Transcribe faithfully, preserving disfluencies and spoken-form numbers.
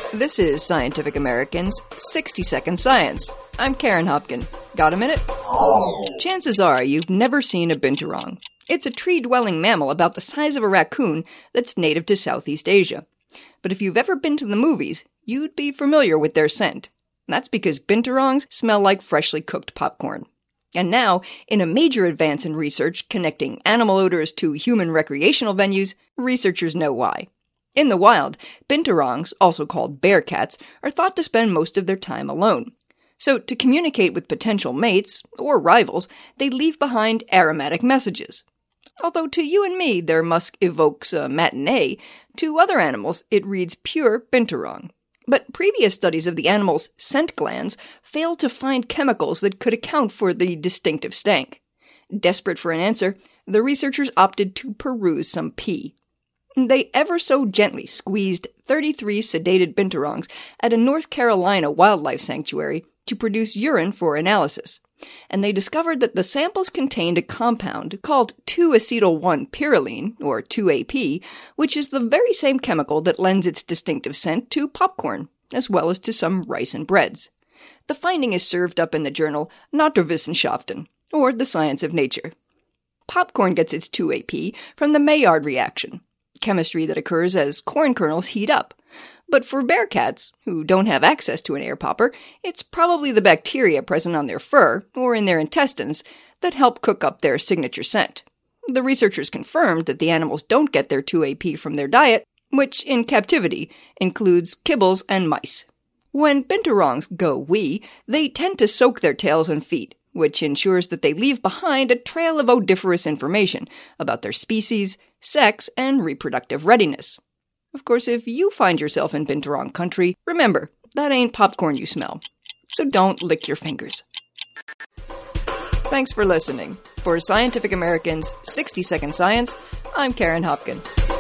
This is Scientific American's sixty second Science. I'm Karen Hopkin. Got a minute? Chances are you've never seen a binturong. It's a tree-dwelling mammal about the size of a raccoon that's native to Southeast Asia. But if you've ever been to the movies, you'd be familiar with their scent. That's because binturongs smell like freshly cooked popcorn. And now, in a major advance in research connecting animal odors to human recreational venues, researchers know why. In the wild, binturongs, also called bear cats, are thought to spend most of their time alone. So, to communicate with potential mates, or rivals, they leave behind aromatic messages. Although to you and me their musk evokes a matinee, to other animals it reads pure binturong. But previous studies of the animal's scent glands failed to find chemicals that could account for the distinctive stank. Desperate for an answer, the researchers opted to peruse some pee. They ever so gently squeezed thirty-three sedated binturongs at a North Carolina wildlife sanctuary to produce urine for analysis. And they discovered that the samples contained a compound called two acetyl one pyrroline, or two A P, which is the very same chemical that lends its distinctive scent to popcorn, as well as to some rice and breads. The finding is served up in the journal Naturwissenschaften, or The Science of Nature. Popcorn gets its two A P from the Maillard reaction, chemistry that occurs as corn kernels heat up. But for bear cats, who don't have access to an air popper, it's probably the bacteria present on their fur, or in their intestines, that help cook up their signature scent. The researchers confirmed that the animals don't get their two A P from their diet, which, in captivity, includes kibbles and mice. When binturongs go wee, they tend to soak their tails and feet, which ensures that they leave behind a trail of odoriferous information about their species, sex, and reproductive readiness. Of course, if you find yourself in binturong country, remember, that ain't popcorn you smell. So don't lick your fingers. Thanks for listening. For Scientific American's sixty second Science, I'm Karen Hopkin.